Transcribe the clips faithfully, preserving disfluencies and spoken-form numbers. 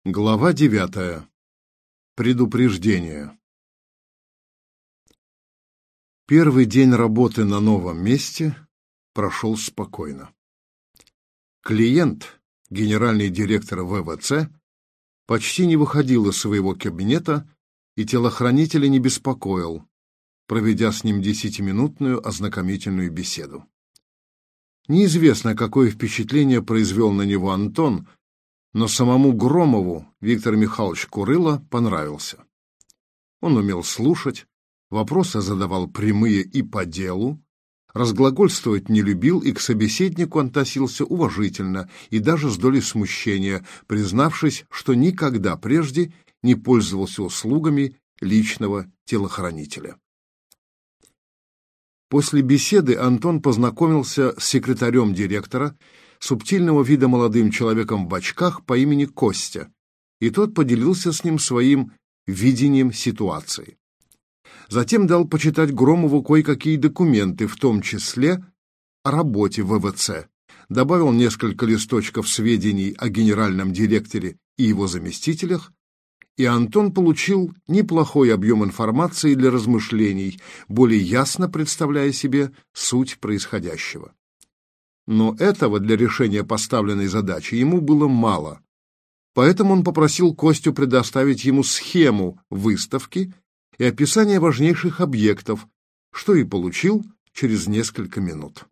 Глава девятая. Предупреждение. Первый день работы на новом месте прошел спокойно. Клиент, генеральный директор вэ вэ цэ, почти не выходил из своего кабинета и телохранителя не беспокоил, проведя с ним десятиминутную ознакомительную беседу. Неизвестно, какое впечатление произвел на него Антон, но самому Громову Виктор Михайлович Курыло понравился. Он умел слушать, вопросы задавал прямые и по делу, разглагольствовать не любил и к собеседнику относился уважительно и даже с долей смущения, признавшись, что никогда прежде не пользовался услугами личного телохранителя. После беседы Антон познакомился с секретарем директора, субтильного вида молодым человеком в очках по имени Костя, и тот поделился с ним своим видением ситуации. Затем дал почитать Громову кое-какие документы, в том числе о работе вэ вэ цэ, добавил несколько листочков сведений о генеральном директоре и его заместителях, и Антон получил неплохой объем информации для размышлений, более ясно представляя себе суть происходящего. Но этого для решения поставленной задачи ему было мало, поэтому он попросил Костю предоставить ему схему выставки и описание важнейших объектов, что и получил через несколько минут.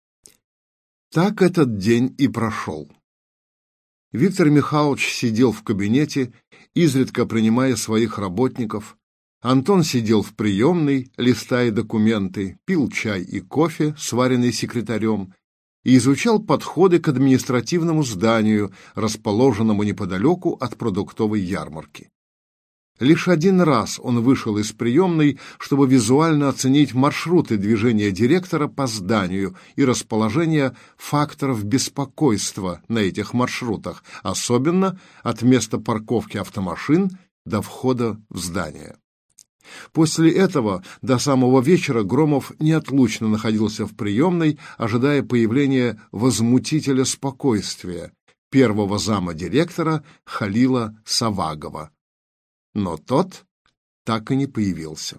Так этот день и прошел. Виктор Михайлович сидел в кабинете, изредка принимая своих работников. Антон сидел в приемной, листая документы, пил чай и кофе, сваренный секретарем, и изучал подходы к административному зданию, расположенному неподалеку от продуктовой ярмарки. Лишь один раз он вышел из приемной, чтобы визуально оценить маршруты движения директора по зданию и расположение факторов беспокойства на этих маршрутах, особенно от места парковки автомашин до входа в здание. После этого до самого вечера Громов неотлучно находился в приемной, ожидая появления возмутителя спокойствия, первого зама директора Халила Савагова. Но тот так и не появился.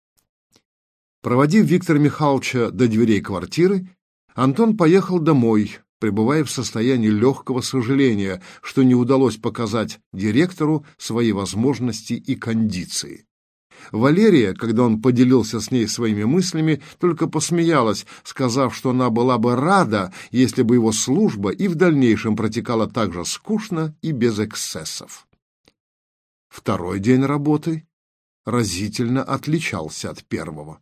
Проводив Виктора Михайловича до дверей квартиры, Антон поехал домой, пребывая в состоянии легкого сожаления, что не удалось показать директору свои возможности и кондиции. Валерия, когда он поделился с ней своими мыслями, только посмеялась, сказав, что она была бы рада, если бы его служба и в дальнейшем протекала так же скучно и без эксцессов. Второй день работы разительно отличался от первого.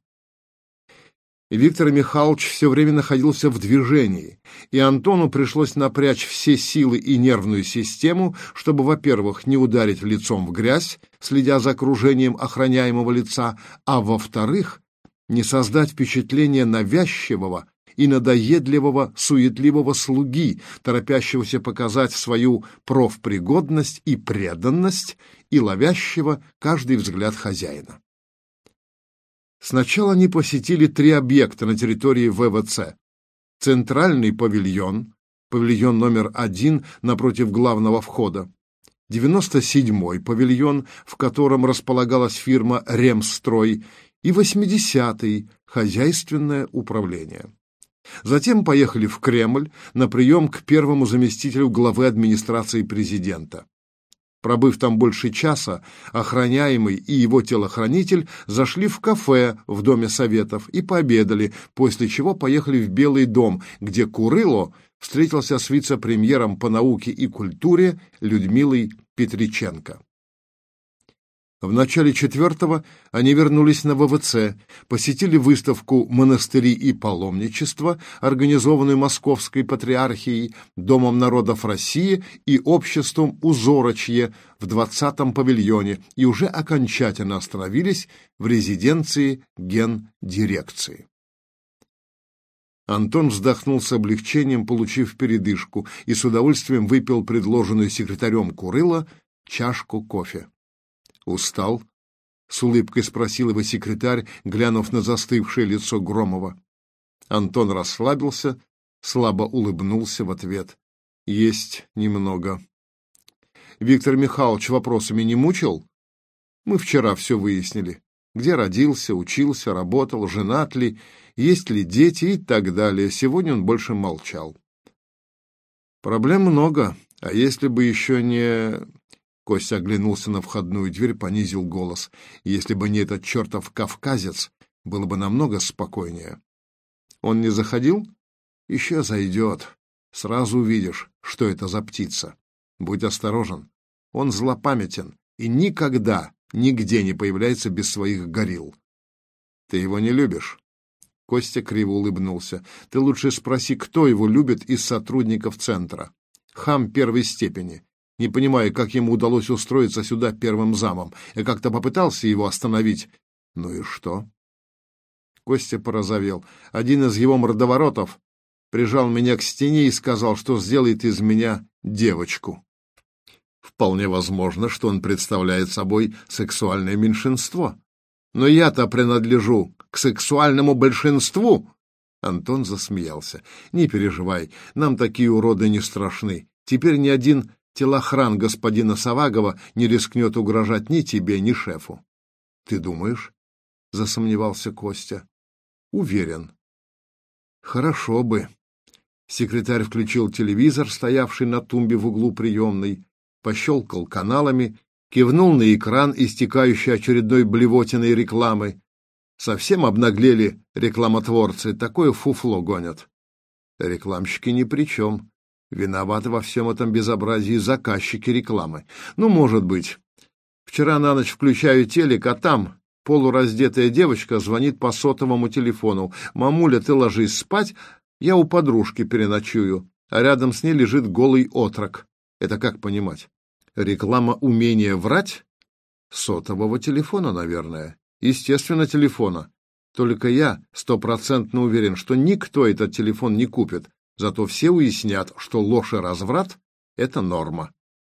Виктор Михайлович все время находился в движении, и Антону пришлось напрячь все силы и нервную систему, чтобы, во-первых, не ударить лицом в грязь, следя за окружением охраняемого лица, а, во-вторых, не создать впечатление навязчивого и надоедливого суетливого слуги, торопящегося показать свою профпригодность и преданность и ловящего каждый взгляд хозяина. Сначала они посетили три объекта на территории вэ вэ цэ. Центральный павильон, павильон номер один напротив главного входа, девяносто седьмой павильон, в котором располагалась фирма «Ремстрой», и восьмидесятый хозяйственное управление. Затем поехали в Кремль на прием к первому заместителю главы администрации президента. Пробыв там больше часа, охраняемый и его телохранитель зашли в кафе в Доме Советов и пообедали, после чего поехали в Белый дом, где Курыло встретился с вице-премьером по науке и культуре Людмилой Петриченко. В начале четвертого они вернулись на вэ вэ цэ, посетили выставку «Монастыри и паломничество», организованную Московской Патриархией, Домом народов России и обществом «Узорочье» в двадцатом павильоне и уже окончательно остановились в резиденции гендирекции. Антон вздохнул с облегчением, получив передышку, и с удовольствием выпил предложенную секретарем Курыло чашку кофе. «Устал?» — с улыбкой спросил его секретарь, глянув на застывшее лицо Громова. Антон расслабился, слабо улыбнулся в ответ. «Есть немного». Виктор Михайлович вопросами не мучил? Мы вчера все выяснили. Где родился, учился, работал, женат ли, есть ли дети и так далее. Сегодня он больше молчал. Проблем много, а если бы еще не... Костя оглянулся на входную дверь, понизил голос. Если бы не этот чертов кавказец, было бы намного спокойнее. Он не заходил? Еще зайдет. Сразу увидишь, что это за птица. Будь осторожен. Он злопамятен и никогда, нигде не появляется без своих горилл. Ты его не любишь? Костя криво улыбнулся. Ты лучше спроси, кто его любит из сотрудников центра. Хам первой степени. Не понимаю, как ему удалось устроиться сюда первым замом. Я как-то попытался его остановить. Ну и что? Костя порозовел. Один из его мордоворотов прижал меня к стене и сказал, что сделает из меня девочку. Вполне возможно, что он представляет собой сексуальное меньшинство. Но я-то принадлежу к сексуальному большинству. Антон засмеялся. Не переживай, нам такие уроды не страшны. Теперь ни один телохран господина Савагова не рискнет угрожать ни тебе, ни шефу. Ты думаешь? Засомневался Костя. Уверен. Хорошо бы. Секретарь включил телевизор, стоявший на тумбе в углу приемной, пощелкал каналами, кивнул на экран, истекающий очередной блевотиной рекламы. Совсем обнаглели рекламотворцы, такое фуфло гонят. Рекламщики ни при чем. Виноваты во всем этом безобразии заказчики рекламы. Ну, может быть. Вчера на ночь включаю телек, а там полураздетая девочка звонит по сотовому телефону. «Мамуля, ты ложись спать, я у подружки переночую», а рядом с ней лежит голый отрок. Это как понимать? Реклама умения врать? Сотового телефона, наверное. Естественно, телефона. Только я стопроцентно уверен, что никто этот телефон не купит. Зато все уяснят, что ложь и разврат — это норма.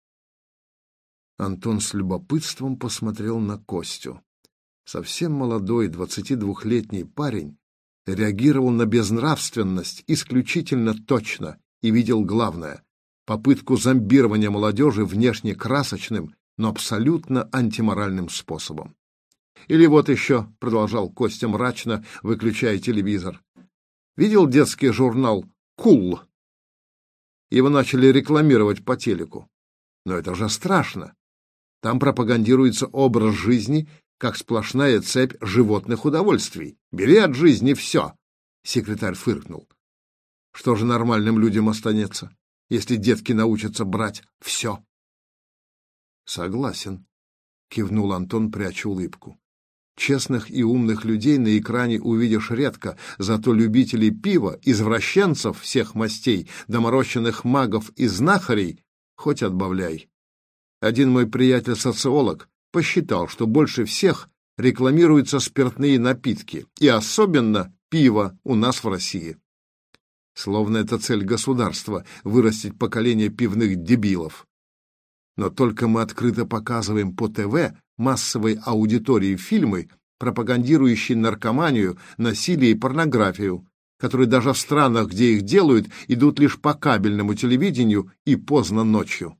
Антон с любопытством посмотрел на Костю. Совсем молодой, двадцатидвухлетний парень реагировал на безнравственность исключительно точно и видел главное — попытку зомбирования молодежи внешне красочным, но абсолютно антиморальным способом. Или вот еще, — продолжал Костя мрачно, выключая телевизор, — видел детский журнал «Кул». Его начали рекламировать по телеку. Но это же страшно. Там пропагандируется образ жизни как сплошная цепь животных удовольствий. Бери от жизни все. Секретарь фыркнул. Что же нормальным людям останется, если детки научатся брать все? Согласен, кивнул Антон, пряча улыбку. Честных и умных людей на экране увидишь редко, зато любителей пива, извращенцев всех мастей, доморощенных магов и знахарей хоть отбавляй. Один мой приятель-социолог посчитал, что больше всех рекламируются спиртные напитки, и особенно пиво у нас в России. Словно это цель государства — вырастить поколение пивных дебилов. Но только мы открыто показываем по ТВ массовой аудитории фильмы, пропагандирующие наркоманию, насилие и порнографию, которые даже в странах, где их делают, идут лишь по кабельному телевидению и поздно ночью.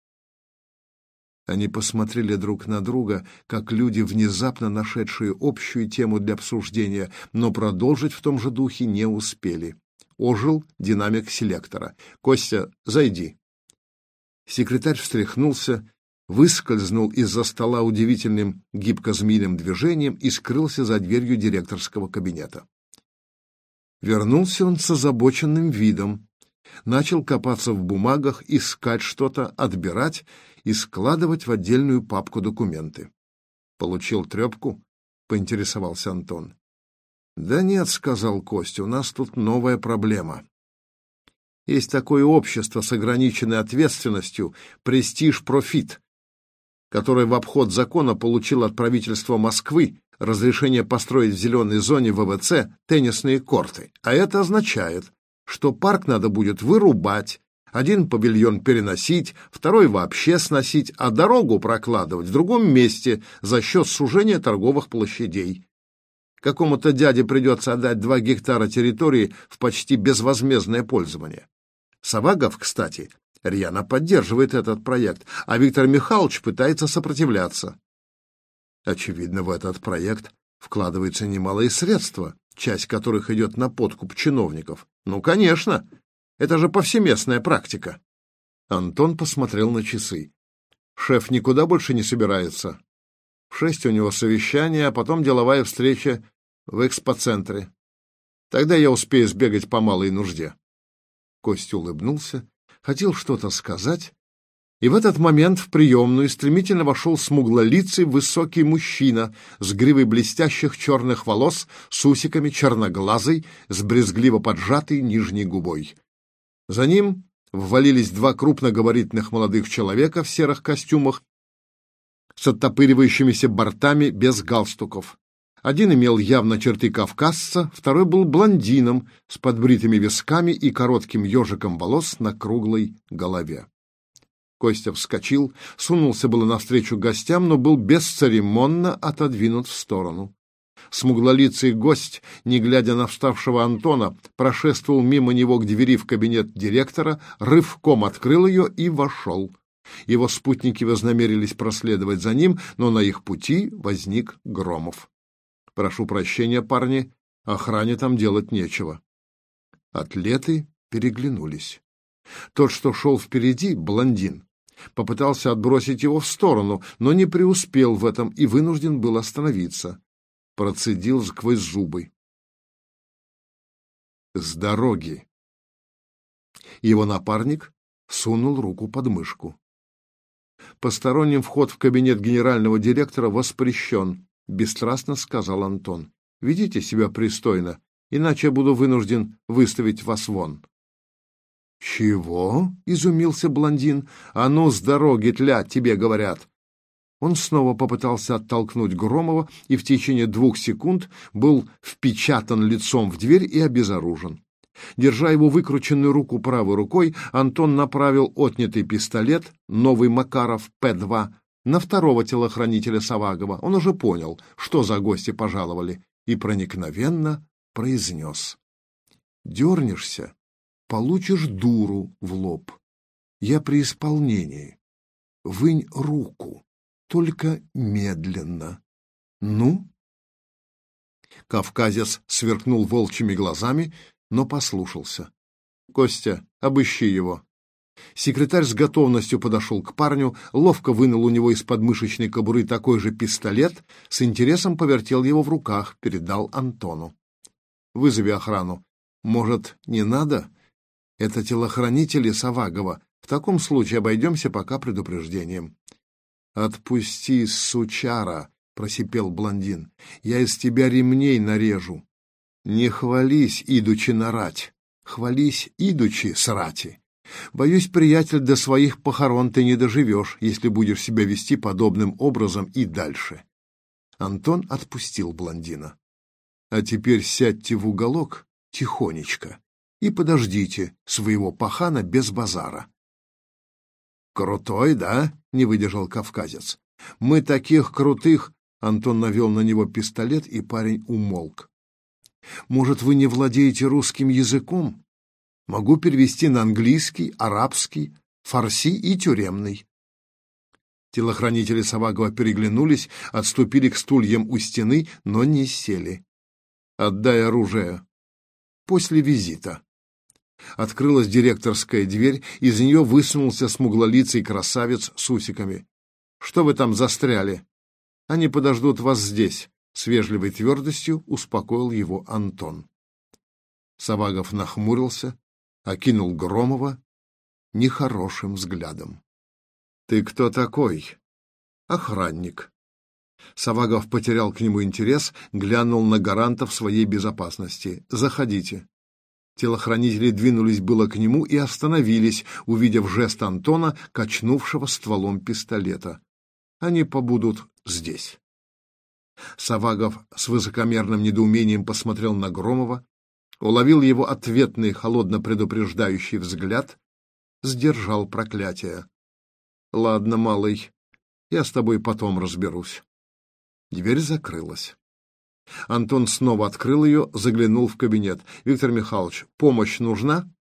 Они посмотрели друг на друга, как люди, внезапно нашедшие общую тему для обсуждения, но продолжить в том же духе не успели. Ожил динамик селектора. «Костя, зайди». Секретарь встряхнулся, выскользнул из-за стола удивительным гибко-змеиным движением и скрылся за дверью директорского кабинета. Вернулся он с озабоченным видом, начал копаться в бумагах, искать что-то, отбирать и складывать в отдельную папку документы. «Получил трепку?» — поинтересовался Антон. «Да нет», — сказал Костя, — «у нас тут новая проблема. Есть такое общество с ограниченной ответственностью «Престиж-Профит», которое в обход закона получило от правительства Москвы разрешение построить в зеленой зоне ВВЦ теннисные корты. А это означает, что парк надо будет вырубать, один павильон переносить, второй вообще сносить, а дорогу прокладывать в другом месте за счет сужения торговых площадей. Какому-то дяде придется отдать два гектара территории в почти безвозмездное пользование. Савагов, кстати, рьяно поддерживает этот проект, а Виктор Михайлович пытается сопротивляться. Очевидно, в этот проект вкладывается немалые средства, часть которых идет на подкуп чиновников. Ну, конечно, это же повсеместная практика. Антон посмотрел на часы. Шеф никуда больше не собирается. В шесть у него совещание, а потом деловая встреча в экспоцентре. Тогда я успею сбегать по малой нужде. Костя улыбнулся, хотел что-то сказать, и в этот момент в приемную стремительно вошел смуглолицый высокий мужчина с гривой блестящих черных волос, с усиками, черноглазый, с брезгливо поджатой нижней губой. За ним ввалились два крупногабаритных молодых человека в серых костюмах с оттопыривающимися бортами без галстуков. Один имел явно черты кавказца, второй был блондином с подбритыми висками и коротким ежиком волос на круглой голове. Костя вскочил, сунулся было навстречу гостям, но был бесцеремонно отодвинут в сторону. Смуглолицый гость, не глядя на вставшего Антона, прошествовал мимо него к двери в кабинет директора, рывком открыл ее и вошел. Его спутники вознамерились проследовать за ним, но на их пути возник Громов. «Прошу прощения, парни, охране там делать нечего». Атлеты переглянулись. Тот, что шел впереди, блондин, попытался отбросить его в сторону, но не преуспел в этом и вынужден был остановиться. Процедил сквозь зубы: «С дороги!» Его напарник сунул руку под мышку. «Посторонним вход в кабинет генерального директора воспрещен», — бесстрастно сказал Антон. «Ведите себя пристойно, иначе я буду вынужден выставить вас вон». «Чего?» — изумился блондин. «А ну, с дороги, тля, тебе говорят!» Он снова попытался оттолкнуть Громова и в течение двух секунд был впечатан лицом в дверь и обезоружен. Держа его выкрученную руку правой рукой, Антон направил отнятый пистолет, новый Макаров П два, на второго телохранителя Савагова. Он уже понял, что за гости пожаловали, и проникновенно произнес: «Дернешься, получишь дуру в лоб. Я при исполнении. Вынь руку, только медленно. Ну?» Кавказец сверкнул волчьими глазами, но послушался. «Костя, обыщи его». Секретарь с готовностью подошел к парню, ловко вынул у него из подмышечной кобуры такой же пистолет, с интересом повертел его в руках, передал Антону. «Вызови охрану. Может, не надо? Это телохранители Савагова. В таком случае обойдемся пока предупреждением». «Отпусти, сучара!» — просипел блондин. «Я из тебя ремней нарежу». «Не хвались, идучи нарать. Хвались, идучи срати. Боюсь, приятель, до своих похорон ты не доживешь, если будешь себя вести подобным образом и дальше». Антон отпустил блондина. «А теперь сядьте в уголок тихонечко и подождите своего пахана без базара». «Крутой, да?» — не выдержал кавказец. «Мы таких крутых...» — Антон навел на него пистолет, и парень умолк. «Может, вы не владеете русским языком? Могу перевести на английский, арабский, фарси и тюремный». Телохранители Савагова переглянулись, отступили к стульям у стены, но не сели. «Отдай оружие. После визита». Открылась директорская дверь, из нее высунулся смуглолицый красавец с усиками. «Что вы там застряли? Они подождут вас здесь», — с вежливой твердостью успокоил его Антон. Савагов нахмурился, окинул Громова нехорошим взглядом. «Ты кто такой?» «Охранник». Савагов потерял к нему интерес, глянул на гарантов своей безопасности. «Заходите». Телохранители двинулись было к нему и остановились, увидев жест Антона, качнувшего стволом пистолета. «Они побудут здесь». Савагов с высокомерным недоумением посмотрел на Громова, уловил его ответный холодно-предупреждающий взгляд, сдержал проклятие. «Ладно, малый, я с тобой потом разберусь». Дверь закрылась. Антон снова открыл ее, заглянул в кабинет. «Виктор Михайлович, помощь нужна?»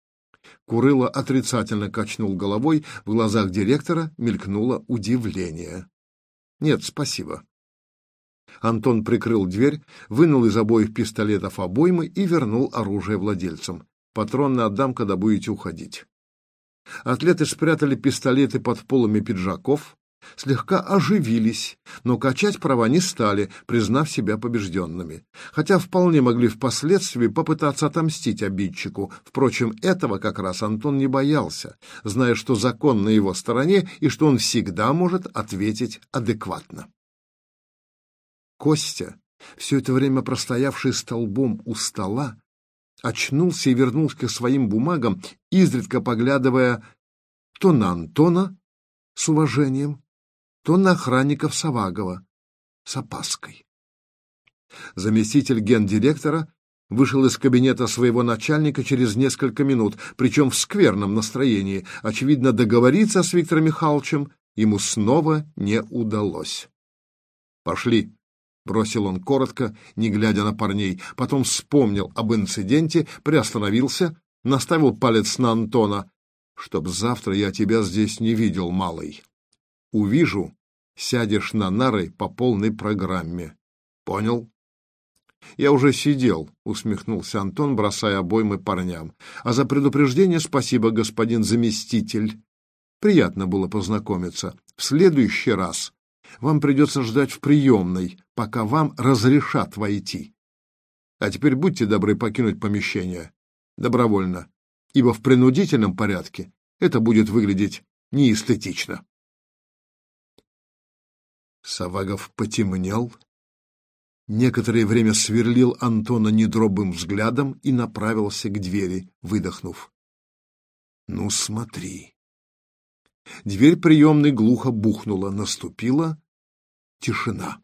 Курыло отрицательно качнул головой, в глазах директора мелькнуло удивление. «Нет, спасибо». Антон прикрыл дверь, вынул из обоих пистолетов обоймы и вернул оружие владельцам. «Патроны отдам, когда будете уходить». Атлеты спрятали пистолеты под полами пиджаков, слегка оживились, но качать права не стали, признав себя побежденными. Хотя вполне могли впоследствии попытаться отомстить обидчику. Впрочем, этого как раз Антон не боялся, зная, что закон на его стороне и что он всегда может ответить адекватно. Костя, все это время простоявший столбом у стола, очнулся и вернулся к своим бумагам, изредка поглядывая то на Антона с уважением, то на охранников Савагова с опаской. Заместитель гендиректора вышел из кабинета своего начальника через несколько минут, причем в скверном настроении. Очевидно, договориться с Виктором Михайловичем ему снова не удалось. «Пошли», — бросил он коротко, не глядя на парней. Потом вспомнил об инциденте, приостановился, наставил палец на Антона. «Чтоб завтра я тебя здесь не видел, малый. Увижу, сядешь на нары по полной программе. Понял?» «Я уже сидел», — усмехнулся Антон, бросая обоймы парням. «А за предупреждение спасибо, господин заместитель. Приятно было познакомиться. В следующий раз вам придется ждать в приемной, пока вам разрешат войти. А теперь будьте добры покинуть помещение. Добровольно, ибо в принудительном порядке это будет выглядеть неэстетично». Савагов потемнел, некоторое время сверлил Антона недробым взглядом и направился к двери, выдохнув: «Ну, смотри». Дверь приемной глухо бухнула, наступила тишина.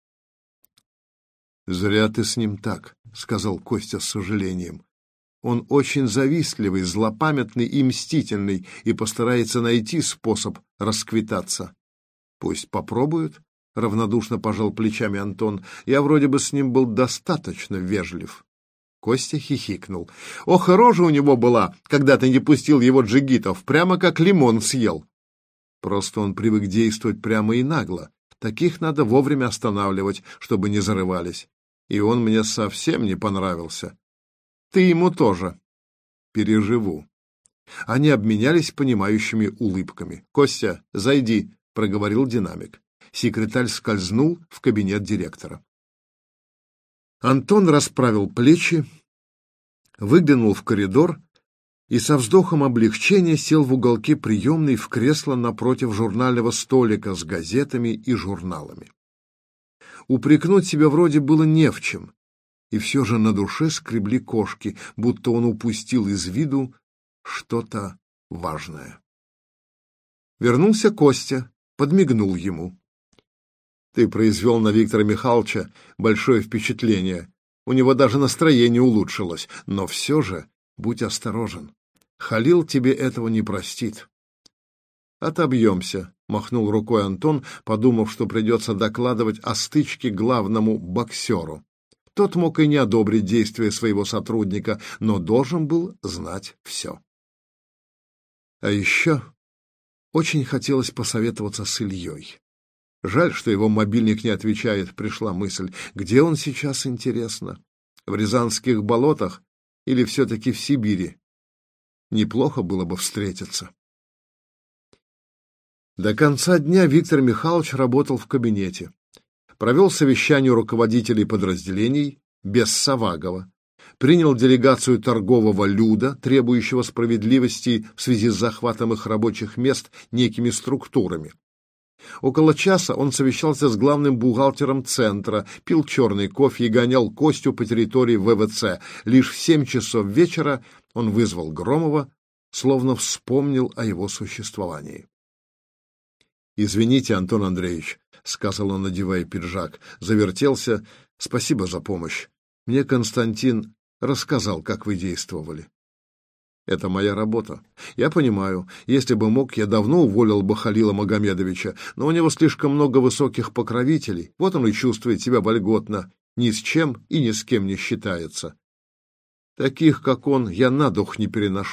«Зря ты с ним так», — сказал Костя с сожалением. «Он очень завистливый, злопамятный и мстительный и постарается найти способ расквитаться». «Пусть попробует», — равнодушно пожал плечами Антон. «Я вроде бы с ним был достаточно вежлив». Костя хихикнул. «Ох, рожа у него была, когда ты не пустил его джигитов, прямо как лимон съел». «Просто он привык действовать прямо и нагло. Таких надо вовремя останавливать, чтобы не зарывались. И он мне совсем не понравился. Ты ему тоже». «Переживу». Они обменялись понимающими улыбками. «Костя, зайди», — проговорил динамик. Секретарь скользнул в кабинет директора. Антон расправил плечи, выглянул в коридор и со вздохом облегчения сел в уголке приемной в кресло напротив журнального столика с газетами и журналами. Упрекнуть себя вроде было не в чем, и все же на душе скребли кошки, будто он упустил из виду что-то важное. Вернулся Костя, подмигнул ему. «Ты произвел на Виктора Михайловича большое впечатление. У него даже настроение улучшилось. Но все же будь осторожен. Халил тебе этого не простит». «Отобьемся», — махнул рукой Антон, подумав, что придется докладывать о стычке главному боксеру. Тот мог и не одобрить действия своего сотрудника, но должен был знать все. А еще очень хотелось посоветоваться с Ильей. Жаль, что его мобильник не отвечает, пришла мысль. Где он сейчас, интересно? В Рязанских болотах или все-таки в Сибири? Неплохо было бы встретиться. До конца дня Виктор Михайлович работал в кабинете. Провел совещание руководителей подразделений без Савагова. Принял делегацию торгового люда, требующего справедливости в связи с захватом их рабочих мест некими структурами. Около часа он совещался с главным бухгалтером центра, пил черный кофе и гонял Костю по территории вэ вэ цэ. Лишь в семь часов вечера он вызвал Громова, словно вспомнил о его существовании. «Извините, Антон Андреевич», — сказал он, надевая пиджак, завертелся. «Спасибо за помощь. Мне Константин рассказал, как вы действовали». «Это моя работа. Я понимаю, если бы мог, я давно уволил бы Халила Магомедовича, но у него слишком много высоких покровителей. Вот он и чувствует себя вольготно, ни с чем и ни с кем не считается. Таких, как он, я на дух не переношу.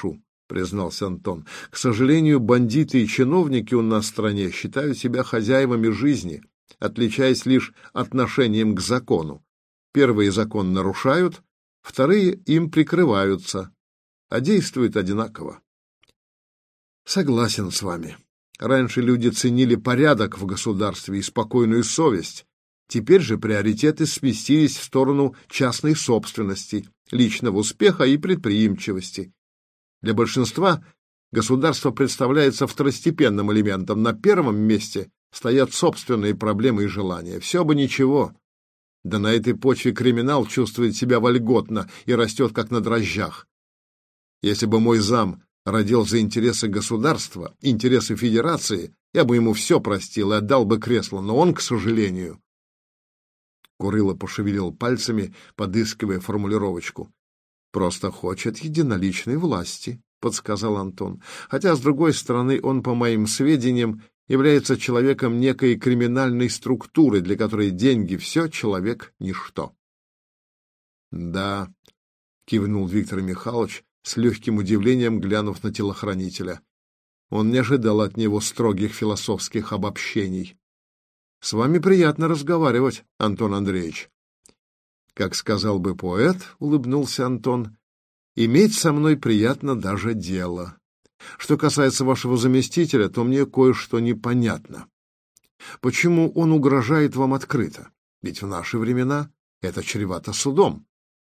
признался Антон. К сожалению, бандиты и чиновники у нас в стране считают себя хозяевами жизни, отличаясь лишь отношением к закону. Первые закон нарушают, вторые им прикрываются, а действуют одинаково. Согласен с вами. Раньше люди ценили порядок в государстве и спокойную совесть. Теперь же приоритеты сместились в сторону частной собственности, личного успеха и предприимчивости. Для большинства государство представляется второстепенным элементом. На первом месте стоят собственные проблемы и желания. Все бы ничего. Да на этой почве криминал чувствует себя вольготно и растет как на дрожжах. Если бы мой зам родил за интересы государства, интересы федерации, я бы ему все простил и отдал бы кресло, но он, к сожалению... Курило пошевелил пальцами, подыскивая формулировочку. «Просто хочет единоличной власти», — подсказал Антон. «Хотя, с другой стороны, он, по моим сведениям, является человеком некой криминальной структуры, для которой деньги — все, человек — ничто». «Да», — кивнул Виктор Михайлович, с легким удивлением глянув на телохранителя. Он не ожидал от него строгих философских обобщений. «С вами приятно разговаривать, Антон Андреевич». «Как сказал бы поэт, — улыбнулся Антон, — иметь со мной приятно даже дело. Что касается вашего заместителя, то мне кое-что непонятно. Почему он угрожает вам открыто? Ведь в наши времена это чревато судом».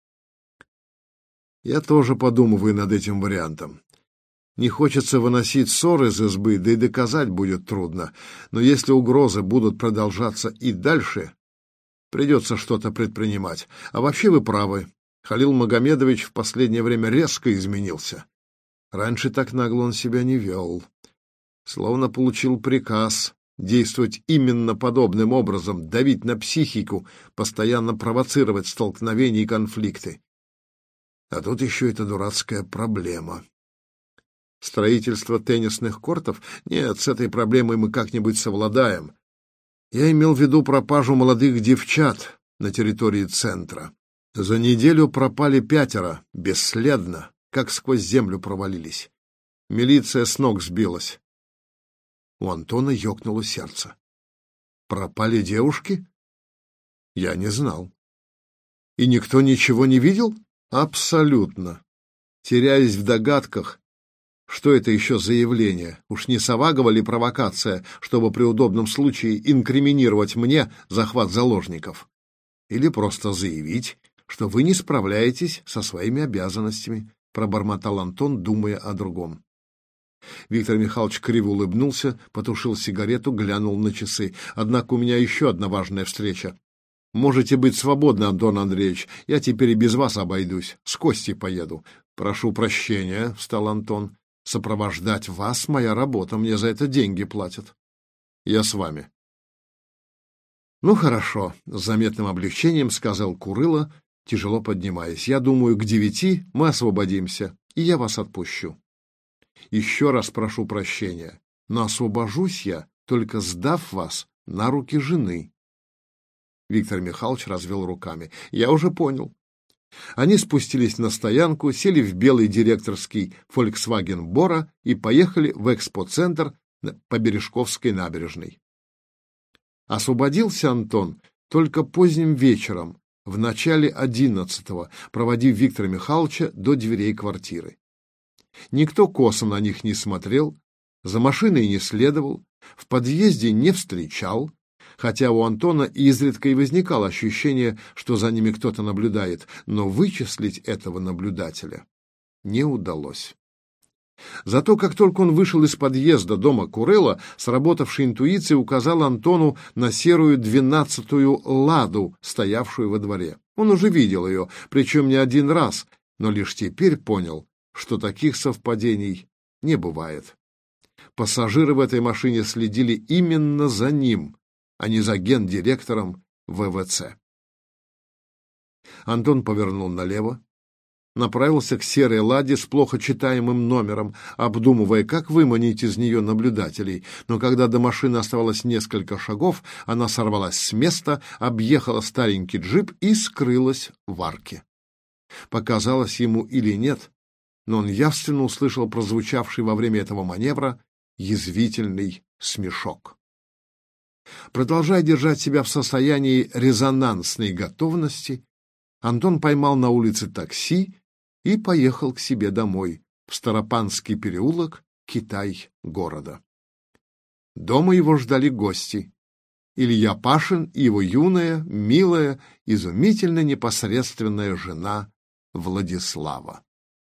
«Я тоже подумываю над этим вариантом. Не хочется выносить ссор из избы, да и доказать будет трудно. Но если угрозы будут продолжаться и дальше, придется что-то предпринимать. А вообще вы правы. Халил Магомедович в последнее время резко изменился. Раньше так нагло он себя не вел. Словно получил приказ действовать именно подобным образом, давить на психику, постоянно провоцировать столкновения и конфликты. А тут еще эта дурацкая проблема. Строительство теннисных кортов? Нет, с этой проблемой мы как-нибудь совладаем. Я имел в виду пропажу молодых девчат на территории центра. За неделю пропали пятеро, бесследно, как сквозь землю провалились. Милиция с ног сбилась. У Антона ёкнуло сердце. Пропали девушки? Я не знал. И никто ничего не видел? Абсолютно. Теряясь в догадках, что это еще за явление? Уж не Савагова ли провокация, чтобы при удобном случае инкриминировать мне захват заложников? Или просто заявить, что вы не справляетесь со своими обязанностями, пробормотал Антон, думая о другом. Виктор Михайлович криво улыбнулся, потушил сигарету, глянул на часы. Однако у меня еще одна важная встреча. Можете быть свободны, Антон Андреевич. Я теперь и без вас обойдусь. С Костей поеду. Прошу прощения, встал Антон. Сопровождать вас — моя работа, мне за это деньги платят. Я с вами. Ну, хорошо, с заметным облегчением сказал Курило, тяжело поднимаясь. Я думаю, к девяти мы освободимся, и я вас отпущу. Еще раз прошу прощения, но освобожусь я, только сдав вас на руки жены. Виктор Михайлович развел руками. Я уже понял. Они спустились на стоянку, сели в белый директорский Volkswagen Бора и поехали в экспоцентр по Бережковской набережной. Освободился Антон только поздним вечером, в начале одиннадцатого, проводив Виктора Михайловича до дверей квартиры. Никто косо на них не смотрел, за машиной не следовал, в подъезде не встречал, хотя у Антона изредка и возникало ощущение, что за ними кто-то наблюдает, но вычислить этого наблюдателя не удалось. Зато как только он вышел из подъезда дома Курило, сработавшая интуиция указала Антону на серую двенадцатую «Ладу», стоявшую во дворе. Он уже видел ее, причем не один раз, но лишь теперь понял, что таких совпадений не бывает. Пассажиры в этой машине следили именно за ним, а не за гендиректором вэ вэ цэ. Антон повернул налево, направился к серой «Ладе» с плохо читаемым номером, обдумывая, как выманить из нее наблюдателей. Но когда до машины оставалось несколько шагов, она сорвалась с места, объехала старенький джип и скрылась в арке. Показалось ему или нет, но он явственно услышал прозвучавший во время этого маневра язвительный смешок. Продолжая держать себя в состоянии резонансной готовности, Антон поймал на улице такси и поехал к себе домой, в Старопанский переулок, Китай-города. Дома его ждали гости. Илья Пашин и его юная, милая, изумительно непосредственная жена Владислава.